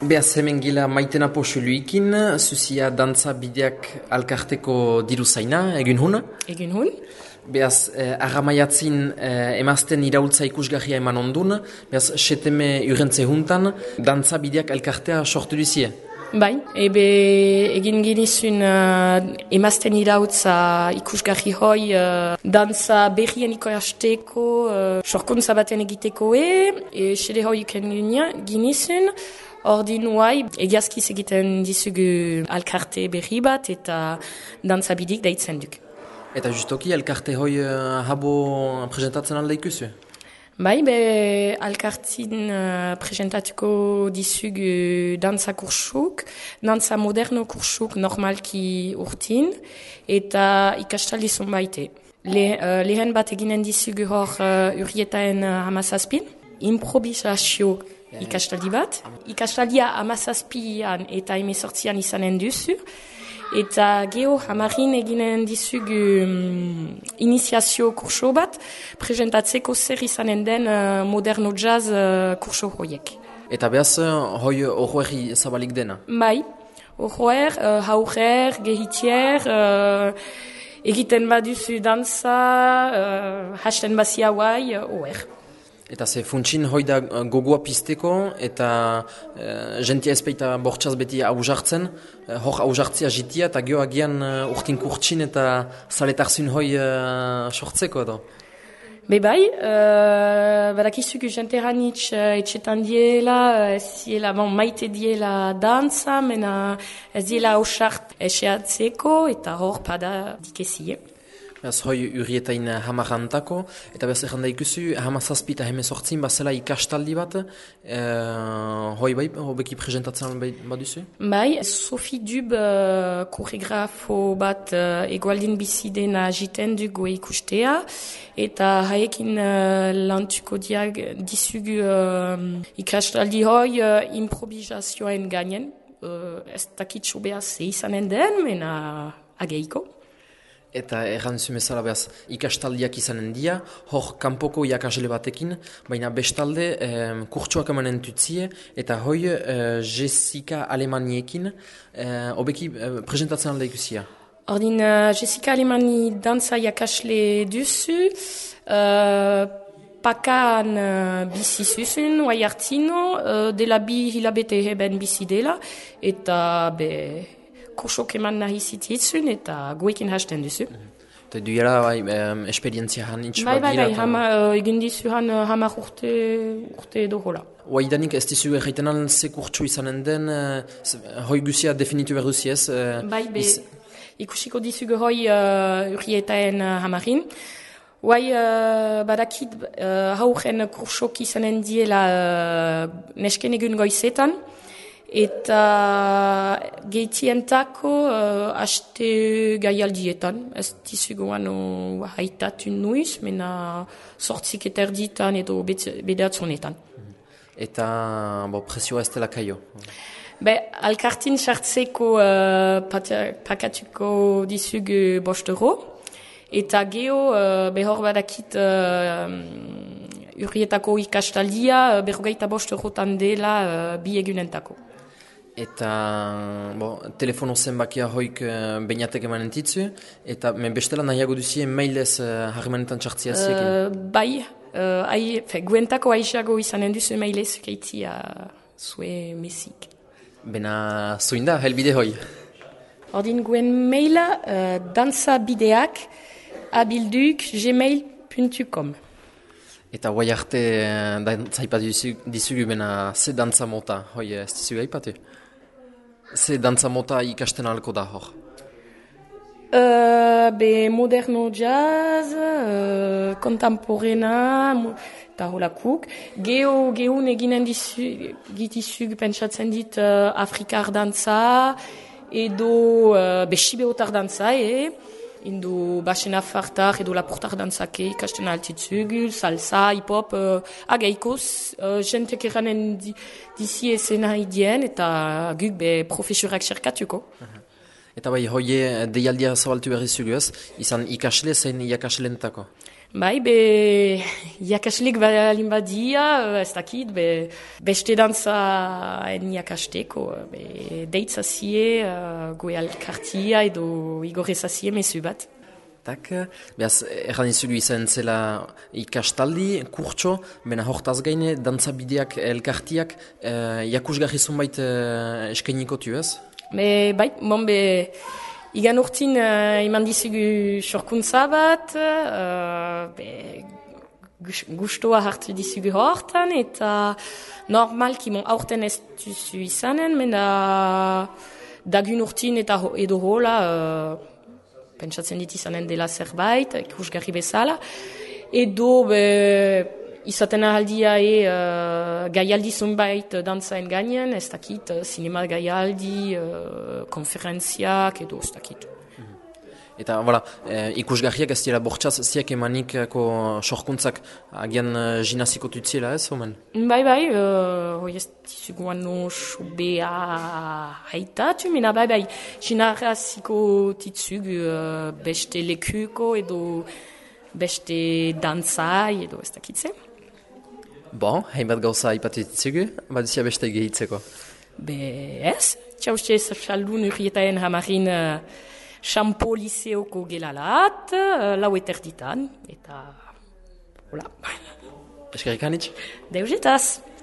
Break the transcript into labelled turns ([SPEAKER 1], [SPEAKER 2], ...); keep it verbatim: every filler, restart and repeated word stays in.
[SPEAKER 1] Beaz hemen gila Maitena Poxuluikin, zuzia dantza bideak alkarteko diru zaina, egin hun?
[SPEAKER 2] Egin hun.
[SPEAKER 1] Beaz, eh, agamaiatzin eh, emazten iraultza ikusgarria eman ondun, beaz, seteme urrentze juntan, dantza bideak elkartea sortu duzie.
[SPEAKER 2] Bai, ebe egin genizun uh, emazten irautza ikusgarri hoi uh, dantza berrien ikasteko, uh, sorkuntza baten egiteko e, e sede hoi iken genizun, ordin huai egiazkiz egiten dizugu alkarte berri bat eta dantza bidik daitzen duk.
[SPEAKER 1] Eta justoki, elkarte hoi uh, habo presentatzen alda ikusu?
[SPEAKER 2] Bai, be alkartin uh, presentatuko dizugu dantza kursuk, dantza moderno kursuk normalki urtin, eta ikastaldi zonbaite. Le, uh, lehen bat eginen dizugu hor uh, urrietaen uh, hamazazpin, improvisazio ikastaldi bat. Ikastaldia hamazazpian eta emezortzian izanen duzu, eta geho hamarin eginen dizugu um, iniziazio kurso bat, presentatzeko zer izanen den uh, moderno jazz uh, kurso hoiek.
[SPEAKER 1] Eta behaz, hoi horroeri zabalik dena?
[SPEAKER 2] Bai, horroer, uh, haurer, gehitier, uh, egiten baduzu danza, uh, hasten bazia guai, uh, oer.
[SPEAKER 1] Eta ze funtsin hoi da gogoa pizteko eta e, jentia ezpeita bortxaz beti haujartzen, e, hor haujartzea jitia eta geho agian e, urtin kurtsin eta zaletarzun hoi e, sortzeko edo.
[SPEAKER 2] Be bai, uh, badakizugu jenteranitz uh, etxetan diela, ez diela, bon, maite diela dantza, mena ez diela hausart eseatzeko eta hor pada dikezie.
[SPEAKER 1] Beaz, hoi urrietain hamarantako, eta beaz erranda ikusi, hamazazpi eta hemezortzin bazela ikastaldi bat, e, hoi bai, hobeki presentatzen baduzu?
[SPEAKER 2] Bai, Sophie Dub uh, koregrafo bat uh, egualdin bizidena jiten dugu ikustea, eta haekin uh, lantuko diag dizugu uh, ikastaldi hoi uh, improvisazioen gainen, uh, ez dakitxo behaz izanen den, mena ageiko.
[SPEAKER 1] Eta erran zumezala behaz, ikastaldiak izanen dia, hor kanpoko iakasle batekin, baina bestalde eh, kurtsuak emanen tutzie, eta hoi eh, Jessica Alemaniekin, eh, obeki eh, presentatzen alda ikusia.
[SPEAKER 2] Ordin, uh, Jessica Alemani dantza iakasle duzu, uh, pakaan uh, bizi zuzun, oai hartino, uh, dela bi hilabete heben bizi dela, eta be... kursok eman nahi zititzun eta guekin hasten duzu.
[SPEAKER 1] Eta duela, bai, um, esperientzia han itx
[SPEAKER 2] bai,
[SPEAKER 1] bat
[SPEAKER 2] bai,
[SPEAKER 1] gira.
[SPEAKER 2] Bai, bai, uh, egin dizu han uh, hamar urte, urte edo hola.
[SPEAKER 1] Oaidanik ez dizu erraiten al ze kurtsu izanen den, uh, hoi guzia definitu behar duzi ez? Uh,
[SPEAKER 2] bai, be,
[SPEAKER 1] iz...
[SPEAKER 2] ikusiko dizugu hoi uh, urrietaen uh, hamarin. Oai, uh, badakit uh, hauren kursok izanen diela uh, nesken egun goizetan, eta gehitientako uh, aste gaialdietan, ez dizuguan uh, haitatu nuiz, mena sortzik eta erditan edo bedeatzonetan.
[SPEAKER 1] Eta bo, presioa ez dela kaio?
[SPEAKER 2] Be, alkartin sartzeko uh, pakatuko dizugu bost euro, eta geho uh, behor badakit uh, urrietako ikastaldia uh, berrogeita bost eurotan dela uh, bi egunentako.
[SPEAKER 1] Eta bo, telefono zenbakia hoik uh, beinatek emanen titzu, eta men bestela nahiago duzie mailez uh, harremanetan txartzia ziekin?
[SPEAKER 2] Uh, bai, uh, ai, fe, guentako aizago izanen duzu mailez keitzia zue mesik.
[SPEAKER 1] Bena zuinda, helbide hoi?
[SPEAKER 2] Ordin guen maila uh, danzabideak abilduk gmail puntu com.
[SPEAKER 1] Eta guai arte uh, dantza ipatu dizugu, bena ze dantza mota, hoi ez dizugu aipatu? Ze dantza mota ikasten alko da hor?
[SPEAKER 2] Uh, be moderno jazz, uh, kontemporena, eta holakuk. Geho, gehun eginen ditizug pentsatzen dit uh, afrikar dantza, edo uh, be sibeotar dantza, e, indo basena fartar edo lapurtar dantzake ikasten altitzugu, salsa, hip-hop, uh, agaikoz, uh, jentek eranen di, dizi esena idien, eta guk be profesorak xerkatuko.
[SPEAKER 1] Uh-huh. Eta bai, hoie deialdia zabaltu berri zugu ez, izan ikasle zein iakasleentako?
[SPEAKER 2] Bai, be, iakaslik balin badia, ez dakit, be, beste dantza en iakasteko, be, deitzazie, uh, goe alkartia edo igorrezazie mesu bat.
[SPEAKER 1] Tak, behaz, erran izugu izan zela ikastaldi, kurtso, bena hortaz gaine, dantzabideak, elkartiak, uh, jakusgarri zunbait uh, eskainiko tu ez?
[SPEAKER 2] Be, bai, bon, be, igan urtin uh, iman dizugu sorkuntza bat, uh, be, gustoa hartu dizugu hortan, eta normalki mon aurten ez duzu izanen, mena dagun urtin eta ho, edo hola, uh, pentsatzen dit izanen dela zerbait, ikusgarri bezala, edo be, izaten ahaldia e uh, gaialdi zunbait dantzaen gainean, ez dakit, cinema gaialdi, uh, konferentziak, edo ez dakit.
[SPEAKER 1] Eta, voilà, eh, ikusgarriak ez dira bortxaz, ziak emanikako sorkuntzak agian uh, jinaziko tutziela ez, omen?
[SPEAKER 2] Bai, bai, uh, hoi ez dizuguan no subea haitatu, mena bai, bai, jinaziko titzug uh, beste lekuko edo beste dantzai edo ez dakitze.
[SPEAKER 1] Bon, hainbat gauza ipatu ditzugu, baduzia beste gehitzeko.
[SPEAKER 2] Be ez, txauste zaldun urrietaen hamarin uh, Champo liseoko gelalat, uh, lau eterditan, eta hola.
[SPEAKER 1] Eskerrik anitz?
[SPEAKER 2] Deusetaz.